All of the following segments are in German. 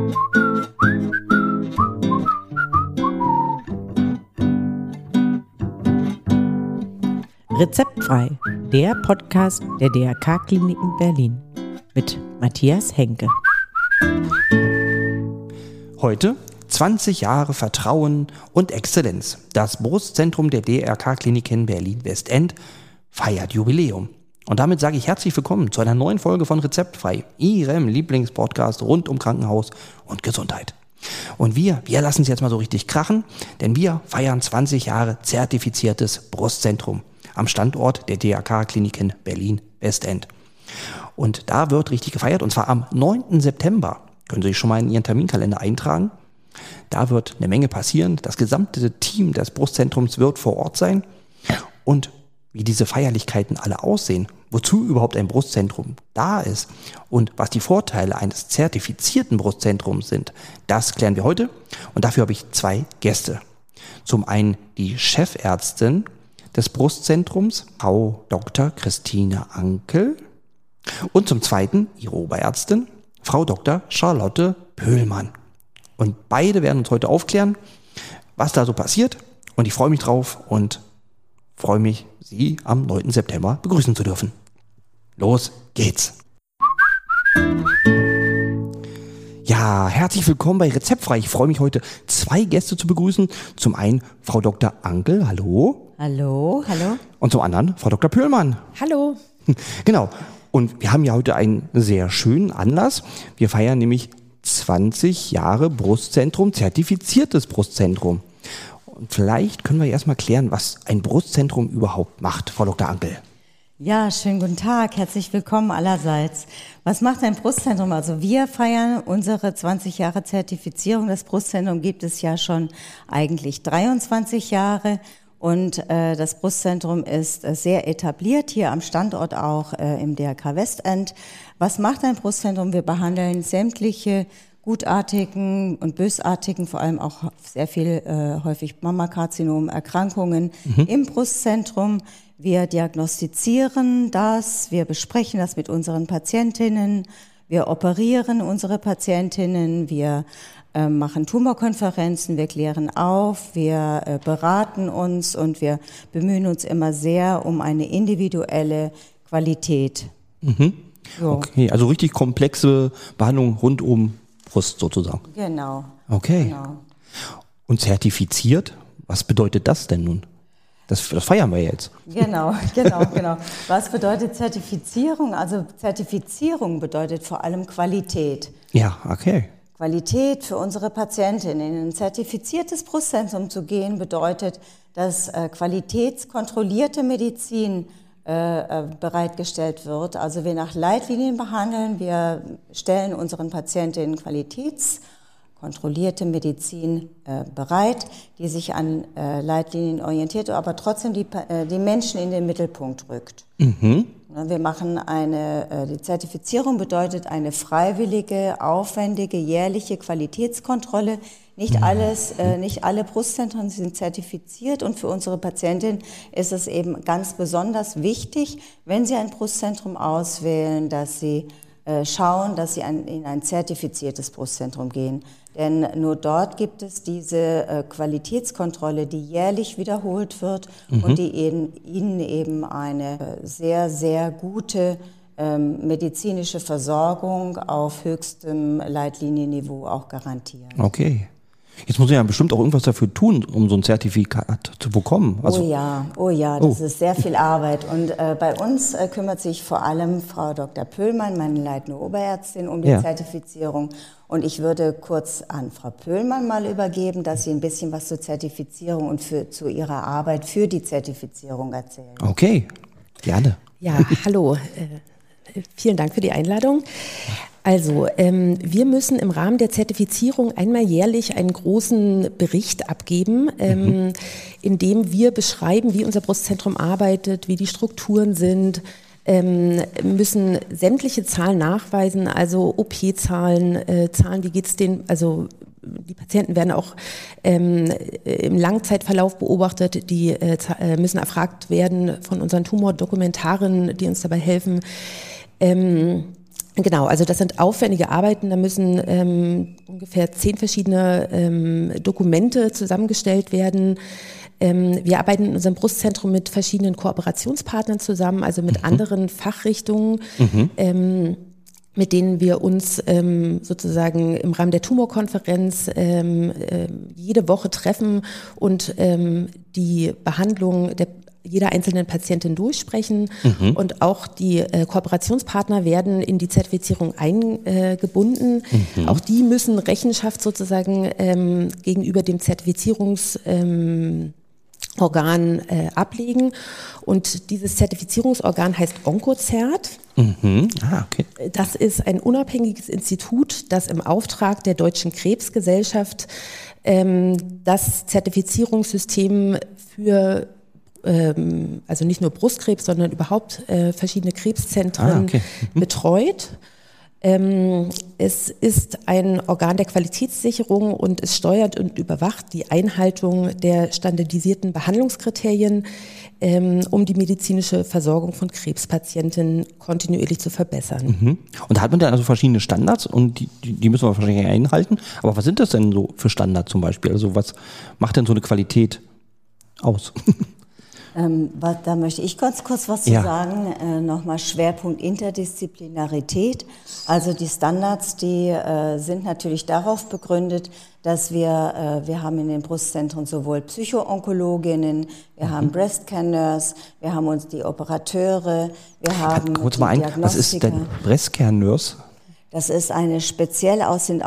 Rezeptfrei, der Podcast der DRK-Kliniken Berlin mit Matthias Henke. Heute 20 Jahre Vertrauen und Exzellenz. Das Brustzentrum der DRK-Kliniken Berlin-Westend feiert Jubiläum. Und damit sage ich herzlich willkommen zu einer neuen Folge von Rezeptfrei, Ihrem Lieblingspodcast rund um Krankenhaus und Gesundheit. Und wir lassen es jetzt mal so richtig krachen, denn wir feiern 20 Jahre zertifiziertes Brustzentrum am Standort der DRK-Kliniken Berlin-Westend. Und da wird richtig gefeiert, und zwar am 9. September. Können Sie sich schon mal in Ihren Terminkalender eintragen. Da wird eine Menge passieren. Das gesamte Team des Brustzentrums wird vor Ort sein. Und wie diese Feierlichkeiten alle aussehen, wozu überhaupt ein Brustzentrum da ist und was die Vorteile eines zertifizierten Brustzentrums sind, das klären wir heute. Und dafür habe ich zwei Gäste. Zum einen die Chefärztin des Brustzentrums, Frau Dr. Christine Ankel, und zum zweiten ihre Oberärztin, Frau Dr. Charlotte Pöhlmann. Und beide werden uns heute aufklären, was da so passiert. Und ich freue mich drauf und freue mich, Sie am 9. September begrüßen zu dürfen. Los geht's! Ja, herzlich willkommen bei Rezeptfrei. Ich freue mich heute, zwei Gäste zu begrüßen. Zum einen Frau Dr. Ankel, hallo. Hallo, hallo. Und zum anderen Frau Dr. Pöhlmann. Hallo. Genau. Und wir haben ja heute einen sehr schönen Anlass. Wir feiern nämlich 20 Jahre Brustzentrum, zertifiziertes Brustzentrum. Und vielleicht können wir erstmal klären, was ein Brustzentrum überhaupt macht, Frau Dr. Ankel. Ja, schönen guten Tag, herzlich willkommen allerseits. Was macht ein Brustzentrum? Also wir feiern unsere 20 Jahre Zertifizierung. Das Brustzentrum gibt es ja schon eigentlich 23 Jahre. Und das Brustzentrum ist sehr etabliert, hier am Standort auch im DRK Westend. Was macht ein Brustzentrum? Wir behandeln sämtliche gutartigen und bösartigen, vor allem auch sehr viel häufig Mammakarzinom-Erkrankungen im Brustzentrum. Wir diagnostizieren das, wir besprechen das mit unseren Patientinnen, wir operieren unsere Patientinnen, wir machen Tumorkonferenzen, wir klären auf, wir beraten uns und wir bemühen uns immer sehr um eine individuelle Qualität. Mhm. So. Okay, also richtig komplexe Behandlung rund um Brust sozusagen. Genau. Okay. Genau. Und zertifiziert, was bedeutet das denn nun? Das feiern wir jetzt. Genau. Was bedeutet Zertifizierung? Also Zertifizierung bedeutet vor allem Qualität. Ja, okay. Qualität für unsere Patientinnen. In ein zertifiziertes Brustzentrum zu gehen, bedeutet, dass qualitätskontrollierte Medizin bereitgestellt wird. Also wir nach Leitlinien behandeln, wir stellen unseren Patientinnen qualitätskontrollierte Medizin bereit, die sich an Leitlinien orientiert, aber trotzdem die Menschen in den Mittelpunkt rückt. Mhm. Wir machen die Zertifizierung bedeutet eine freiwillige, aufwendige, jährliche Qualitätskontrolle. Nicht alle Brustzentren sind zertifiziert und für unsere Patientin ist es eben ganz besonders wichtig, wenn sie ein Brustzentrum auswählen, dass sie schauen, dass sie in ein zertifiziertes Brustzentrum gehen. Denn nur dort gibt es diese Qualitätskontrolle, die jährlich wiederholt wird und die ihnen eben eine sehr, sehr gute medizinische Versorgung auf höchstem Leitlinienniveau auch garantieren. Okay. Jetzt muss ich ja bestimmt auch irgendwas dafür tun, um so ein Zertifikat zu bekommen. Also, oh ja, das ist sehr viel Arbeit. Und bei uns kümmert sich vor allem Frau Dr. Pöhlmann, meine leitende Oberärztin, um die Zertifizierung. Und ich würde kurz an Frau Pöhlmann mal übergeben, dass sie ein bisschen was zur Zertifizierung und zu ihrer Arbeit für die Zertifizierung erzählt. Okay, gerne. Ja, hallo. Vielen Dank für die Einladung. Also, wir müssen im Rahmen der Zertifizierung einmal jährlich einen großen Bericht abgeben, in dem wir beschreiben, wie unser Brustzentrum arbeitet, wie die Strukturen sind, müssen sämtliche Zahlen nachweisen, also OP-Zahlen, Zahlen, wie geht's denen, also die Patienten werden auch im Langzeitverlauf beobachtet, die müssen erfragt werden von unseren Tumordokumentaren, die uns dabei helfen. Genau, also das sind aufwendige Arbeiten, da müssen ungefähr 10 verschiedene Dokumente zusammengestellt werden. Wir arbeiten in unserem Brustzentrum mit verschiedenen Kooperationspartnern zusammen, also mit anderen Fachrichtungen, mit denen wir uns sozusagen im Rahmen der Tumorkonferenz jede Woche treffen und die Behandlung jeder einzelnen Patientin durchsprechen. Und auch die Kooperationspartner werden in die Zertifizierung eingebunden. Auch die müssen Rechenschaft sozusagen gegenüber dem Zertifizierungsorgan ablegen. Und dieses Zertifizierungsorgan heißt Oncozert. Okay. Das ist ein unabhängiges Institut, das im Auftrag der Deutschen Krebsgesellschaft das Zertifizierungssystem für also nicht nur Brustkrebs, sondern überhaupt verschiedene Krebszentren betreut. Es ist ein Organ der Qualitätssicherung und es steuert und überwacht die Einhaltung der standardisierten Behandlungskriterien, um die medizinische Versorgung von Krebspatienten kontinuierlich zu verbessern. Und da hat man dann also verschiedene Standards und die müssen wir wahrscheinlich einhalten. Aber was sind das denn so für Standards zum Beispiel? Also was macht denn so eine Qualität aus? Da möchte ich ganz kurz was zu sagen. Nochmal Schwerpunkt Interdisziplinarität. Also die Standards, die sind natürlich darauf begründet, dass wir haben in den Brustzentren sowohl Psycho-Onkologinnen, wir haben Breast-Care-Nurse, wir haben uns die Operateure, wir haben kurz mal was ist denn Breast-Care-Nurse? Das ist eine speziell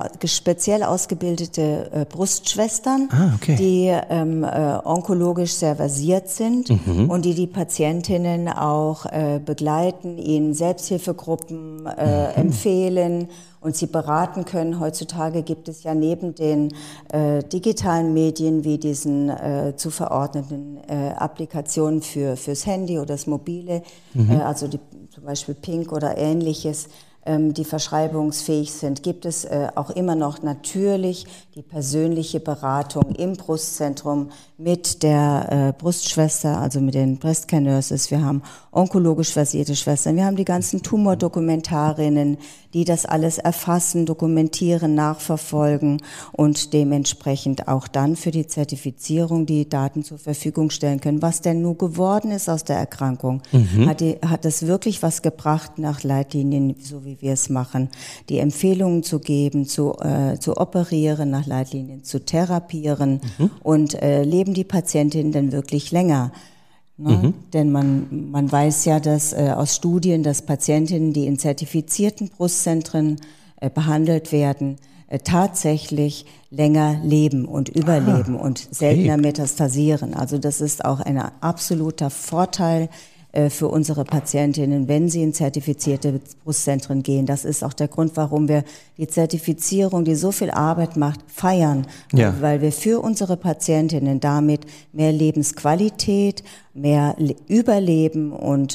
ausgebildete Brustschwestern, die onkologisch sehr versiert sind und die Patientinnen auch begleiten, ihnen Selbsthilfegruppen empfehlen und sie beraten können. Heutzutage gibt es ja neben den digitalen Medien wie diesen zu verordneten Applikationen fürs Handy oder das Mobile, also zum Beispiel Pink oder ähnliches, die verschreibungsfähig sind, gibt es auch immer noch natürlich die persönliche Beratung im Brustzentrum mit der Brustschwester, also mit den Breast Care Nurses. Wir haben onkologisch versierte Schwestern, wir haben die ganzen Tumordokumentarinnen, die das alles erfassen, dokumentieren, nachverfolgen und dementsprechend auch dann für die Zertifizierung die Daten zur Verfügung stellen können. Was denn nun geworden ist aus der Erkrankung? Hat es wirklich was gebracht nach Leitlinien, so wie wir es machen, die Empfehlungen zu geben, zu operieren, nach Leitlinien zu therapieren und leben die Patientinnen denn wirklich länger? Ne? Denn man weiß ja, dass aus Studien, dass Patientinnen, die in zertifizierten Brustzentren behandelt werden, tatsächlich länger leben und überleben und seltener metastasieren. Also das ist auch ein absoluter Vorteil für unsere Patientinnen, wenn sie in zertifizierte Brustzentren gehen. Das ist auch der Grund, warum wir die Zertifizierung, die so viel Arbeit macht, feiern. Weil wir für unsere Patientinnen damit mehr Lebensqualität, mehr Überleben und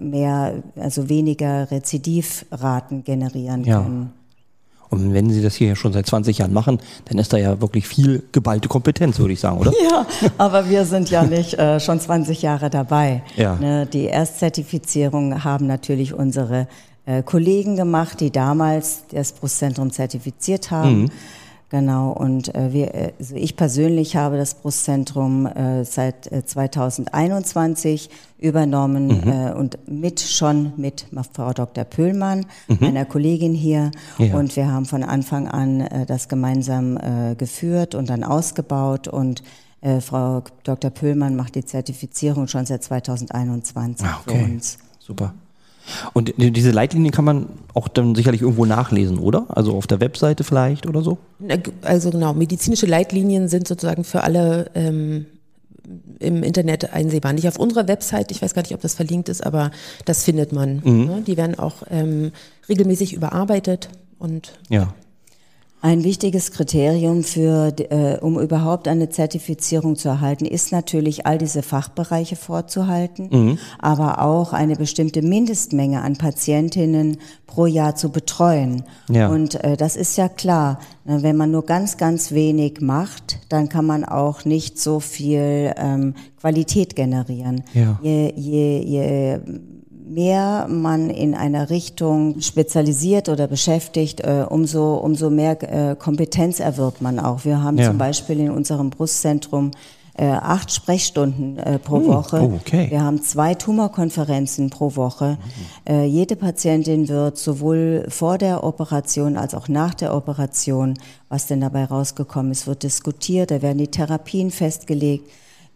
weniger Rezidivraten generieren können. Und wenn Sie das hier schon seit 20 Jahren machen, dann ist da ja wirklich viel geballte Kompetenz, würde ich sagen, oder? Ja, aber wir sind ja nicht schon 20 Jahre dabei. Ne, die Erstzertifizierung haben natürlich unsere Kollegen gemacht, die damals das Brustzentrum zertifiziert haben. Genau, und also ich persönlich habe das Bruszentrum seit 2021 übernommen und mit Frau Dr. Pöhlmann, meiner Kollegin hier. Und wir haben von Anfang an das gemeinsam geführt und dann ausgebaut. Und Frau Dr. Pöhlmann macht die Zertifizierung schon seit 2021 für uns. Super. Und diese Leitlinien kann man auch dann sicherlich irgendwo nachlesen, oder? Also auf der Webseite vielleicht oder so? Also genau, medizinische Leitlinien sind sozusagen für alle im Internet einsehbar. Nicht auf unserer Website, ich weiß gar nicht, ob das verlinkt ist, aber das findet man. Ne? Die werden auch regelmäßig überarbeitet. Und ein wichtiges Kriterium um überhaupt eine Zertifizierung zu erhalten, ist natürlich, all diese Fachbereiche vorzuhalten, aber auch eine bestimmte Mindestmenge an Patientinnen pro Jahr zu betreuen. Und das ist ja klar, wenn man nur ganz, ganz wenig macht, dann kann man auch nicht so viel Qualität generieren. Je mehr man in einer Richtung spezialisiert oder beschäftigt, umso mehr Kompetenz erwirbt man auch. Wir haben zum Beispiel in unserem Brustzentrum 8 Sprechstunden pro Woche. Oh, okay. Wir haben 2 Tumorkonferenzen pro Woche. Jede Patientin wird sowohl vor der Operation als auch nach der Operation, was denn dabei rausgekommen ist, wird diskutiert. Da werden die Therapien festgelegt.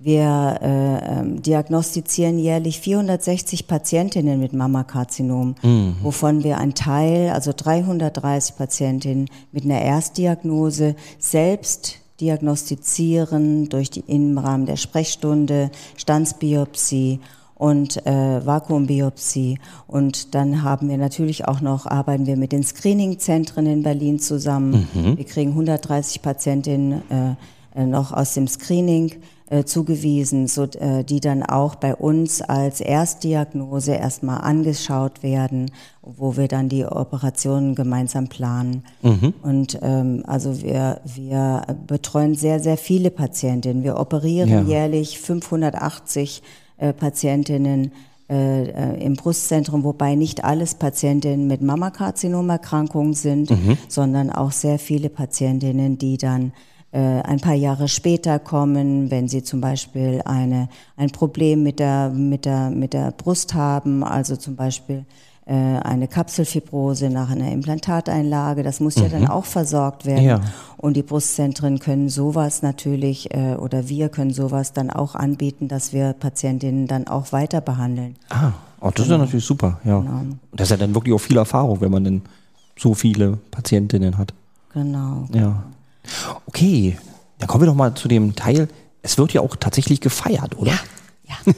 Wir diagnostizieren jährlich 460 Patientinnen mit Mammakarzinom, wovon wir einen Teil, also 330 Patientinnen mit einer Erstdiagnose selbst diagnostizieren im Rahmen der Sprechstunde, Standsbiopsie und Vakuumbiopsie. Und dann haben wir natürlich auch noch, arbeiten wir mit den Screeningzentren in Berlin zusammen. Wir kriegen 130 Patientinnen noch aus dem Screening zugewiesen, die dann auch bei uns als Erstdiagnose erstmal angeschaut werden, wo wir dann die Operationen gemeinsam planen. Und also wir betreuen sehr, sehr viele Patientinnen. Wir operieren jährlich 580 Patientinnen im Brustzentrum, wobei nicht alles Patientinnen mit Mammakarzinom-Erkrankungen sind, sondern auch sehr viele Patientinnen, die dann ein paar Jahre später kommen, wenn sie zum Beispiel ein Problem mit der Brust haben, also zum Beispiel eine Kapselfibrose nach einer Implantateinlage, das muss ja dann auch versorgt werden. Ja. Und die Brustzentren können sowas natürlich, oder wir können sowas dann auch anbieten, dass wir Patientinnen dann auch weiter behandeln. Das ist ja natürlich super, ja. Genau. Und das ist ja dann wirklich auch viel Erfahrung, wenn man dann so viele Patientinnen hat. Genau. Ja. Okay, dann kommen wir doch mal zu dem Teil, es wird ja auch tatsächlich gefeiert, oder? Ja.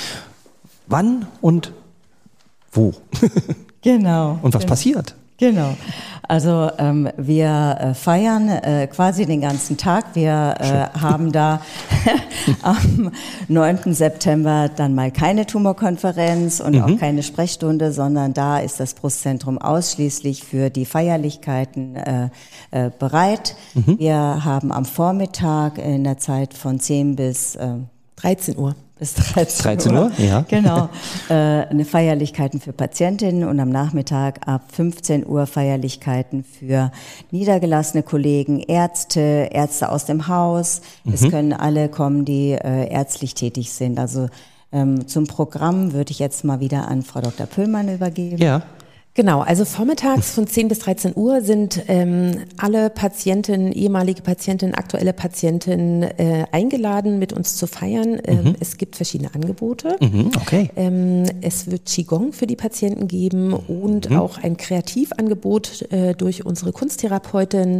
Wann und wo? Genau. Und was passiert? Genau. Also wir feiern quasi den ganzen Tag. Wir haben da am 9. September dann mal keine Tumorkonferenz und auch keine Sprechstunde, sondern da ist das Brustzentrum ausschließlich für die Feierlichkeiten bereit. Wir haben am Vormittag in der Zeit von 10 bis 13 Uhr. Bis 13 Uhr, ja. Genau. Eine Feierlichkeiten für Patientinnen und am Nachmittag ab 15 Uhr Feierlichkeiten für niedergelassene Kollegen, Ärzte aus dem Haus. Es können alle kommen, die ärztlich tätig sind. Also zum Programm würde ich jetzt mal wieder an Frau Dr. Pöllmann übergeben. Ja. Genau, also vormittags von 10 bis 13 Uhr sind alle Patientinnen, ehemalige Patientinnen, aktuelle Patientinnen eingeladen, mit uns zu feiern. Es gibt verschiedene Angebote. Okay. Es wird Qigong für die Patienten geben und auch ein Kreativangebot durch unsere Kunsttherapeutin.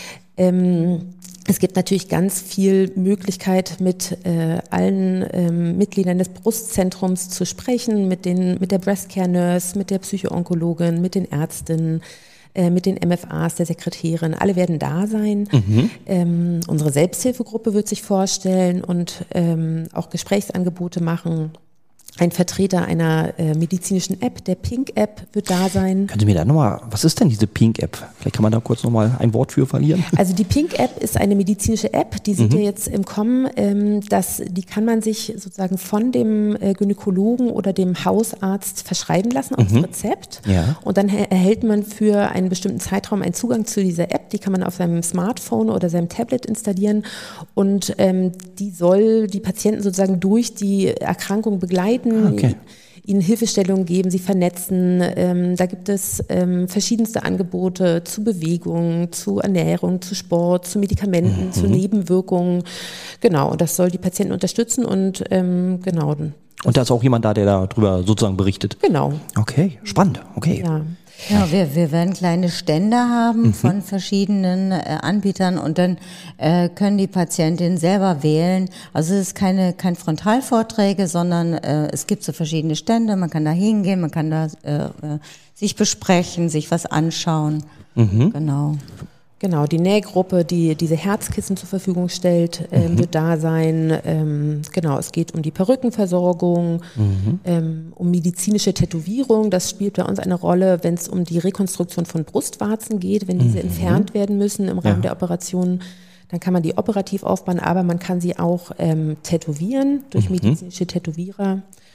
Es gibt natürlich ganz viel Möglichkeit, mit allen Mitgliedern des Brustzentrums zu sprechen, mit der Breast Care Nurse, mit der Psychoonkologin, mit den Ärztinnen, mit den MFAs, der Sekretärin. Alle werden da sein. Unsere Selbsthilfegruppe wird sich vorstellen und auch Gesprächsangebote machen. Ein Vertreter einer medizinischen App, der Pink-App, wird da sein. Können Sie mir da nochmal, was ist denn diese Pink-App? Vielleicht kann man da kurz nochmal ein Wort für verlieren. Also die Pink-App ist eine medizinische App, die seht ihr jetzt im Kommen. Die kann man sich sozusagen von dem Gynäkologen oder dem Hausarzt verschreiben lassen als Rezept. Ja. Und dann erhält man für einen bestimmten Zeitraum einen Zugang zu dieser App. Die kann man auf seinem Smartphone oder seinem Tablet installieren. Und die soll die Patienten sozusagen durch die Erkrankung begleiten. Okay. Ihnen Hilfestellungen geben, sie vernetzen. Da gibt es verschiedenste Angebote zu Bewegung, zu Ernährung, zu Sport, zu Medikamenten, zu Nebenwirkungen. Genau, und das soll die Patienten unterstützen und genau. Und da ist auch jemand da, der darüber sozusagen berichtet? Genau. Okay, spannend, okay. Ja. Ja, wir werden kleine Stände haben von verschiedenen Anbietern und dann können die Patientinnen selber wählen. Also es ist kein Frontalvorträge, sondern es gibt so verschiedene Stände. Man kann da hingehen, man kann da sich besprechen, sich was anschauen. Genau. Genau, die Nähgruppe, die diese Herzkissen zur Verfügung stellt, wird da sein. Genau, es geht um die Perückenversorgung, um medizinische Tätowierung. Das spielt bei uns eine Rolle, wenn es um die Rekonstruktion von Brustwarzen geht, wenn diese entfernt werden müssen im Rahmen der Operation. Dann kann man die operativ aufbauen, aber man kann sie auch tätowieren durch medizinische Tätowierer.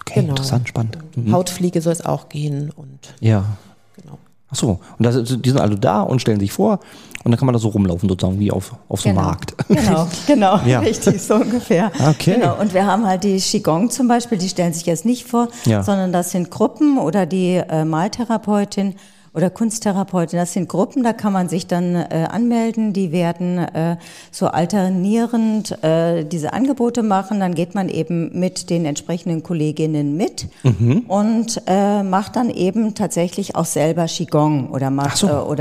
Okay, interessant, spannend. Hautpflege soll es auch gehen. Und ja. genau. Ach so, und die sind also da und stellen sich vor und dann kann man da so rumlaufen, sozusagen wie auf so einem Markt. Genau, Ja. richtig, so ungefähr. Okay. Genau. Und wir haben halt die Qigong zum Beispiel, die stellen sich jetzt nicht vor, sondern das sind Gruppen oder die Maltherapeutin oder Kunsttherapeutin, das sind Gruppen, da kann man sich dann anmelden, die werden so alternierend diese Angebote machen, dann geht man eben mit den entsprechenden Kolleginnen mit und macht dann eben tatsächlich auch selber Qigong oder macht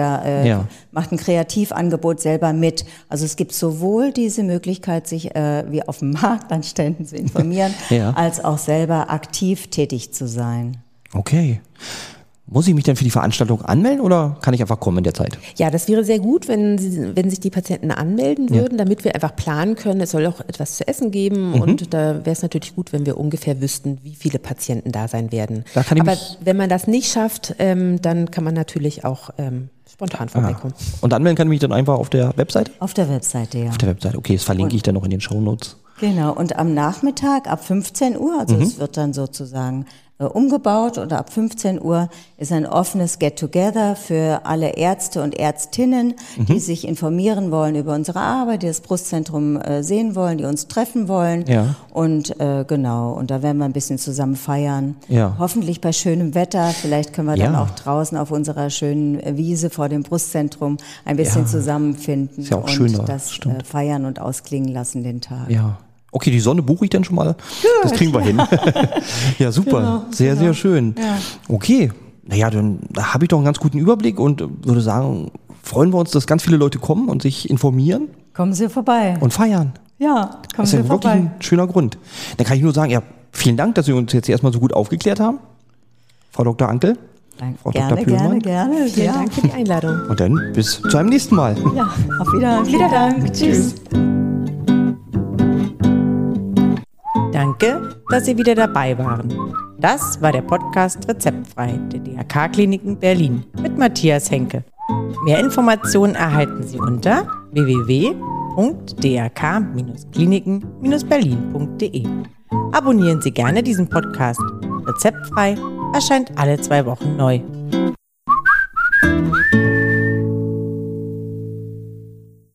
macht ein Kreativangebot selber mit. Also es gibt sowohl diese Möglichkeit, sich wie auf dem Markt an Ständen zu informieren, als auch selber aktiv tätig zu sein. Okay. Muss ich mich denn für die Veranstaltung anmelden oder kann ich einfach kommen in der Zeit? Ja, das wäre sehr gut, wenn sich die Patienten anmelden würden, damit wir einfach planen können. Es soll auch etwas zu essen geben und da wäre es natürlich gut, wenn wir ungefähr wüssten, wie viele Patienten da sein werden. Aber wenn man das nicht schafft, dann kann man natürlich auch spontan vorbeikommen. Und anmelden kann ich mich dann einfach auf der Webseite? Auf der Webseite, ja. Auf der Webseite, okay, das verlinke ich dann noch in den Shownotes. Genau, und am Nachmittag ab 15 Uhr, also es wird dann sozusagen umgebaut und ab 15 Uhr ist ein offenes Get-Together für alle Ärzte und Ärztinnen, die sich informieren wollen über unsere Arbeit, die das Brustzentrum sehen wollen, die uns treffen wollen. Ja. Und genau, und da werden wir ein bisschen zusammen feiern. Ja. Hoffentlich bei schönem Wetter, vielleicht können wir dann auch draußen auf unserer schönen Wiese vor dem Brustzentrum ein bisschen zusammenfinden ist ja auch und schöner, das feiern und ausklingen lassen den Tag. Ja. Okay, die Sonne buche ich dann schon mal. Das kriegen wir hin. Ja, super. Genau, sehr schön. Ja. Okay, naja, dann habe ich doch einen ganz guten Überblick und würde sagen, freuen wir uns, dass ganz viele Leute kommen und sich informieren. Kommen Sie vorbei. Und feiern. Ja, kommen Sie vorbei. Das ist ja wirklich ein schöner Grund. Dann kann ich nur sagen, ja, vielen Dank, dass Sie uns jetzt erstmal so gut aufgeklärt haben. Frau Dr. Ankel. Frau Dr. Pöhlmann. Gerne. Vielen Dank für die Einladung. Und dann bis zu einem nächsten Mal. Ja, auf Wiedersehen. Vielen Dank. Tschüss. Danke, dass Sie wieder dabei waren. Das war der Podcast Rezeptfrei der DRK-Kliniken Berlin mit Matthias Henke. Mehr Informationen erhalten Sie unter www.drk-kliniken-berlin.de. Abonnieren Sie gerne diesen Podcast. Rezeptfrei erscheint alle 2 Wochen neu.